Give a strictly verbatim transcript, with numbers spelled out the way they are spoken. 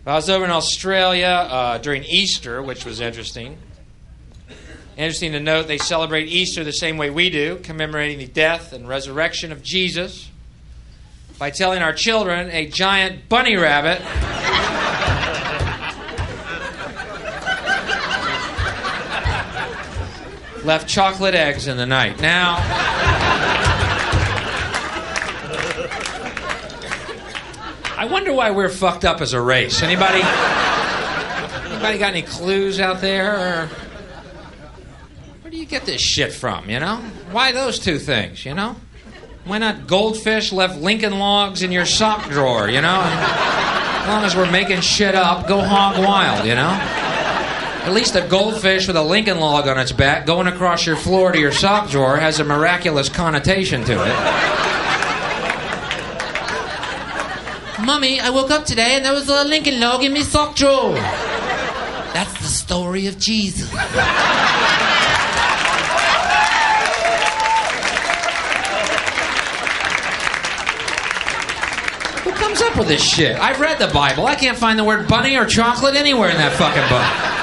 I was over in Australia uh, during Easter, which was interesting. Interesting to note, they celebrate Easter the same way we do, commemorating the death and resurrection of Jesus by telling our children a giant bunny rabbit left chocolate eggs in the night. Now, I wonder why we're fucked up as a race. Anybody? Anybody got any clues out there? Or where do you get this shit from, you know? Why those two things, you know? Why not goldfish left Lincoln Logs in your sock drawer, you know? As long as we're making shit up, go hog wild, you know? At least a goldfish with a Lincoln Log on its back going across your floor to your sock drawer has a miraculous connotation to it. Mommy, I woke up today and there was a Lincoln Log in my sock drawer. That's the story of Jesus. Who comes up with this shit? I've read the Bible. I can't find the word bunny or chocolate anywhere in that fucking book.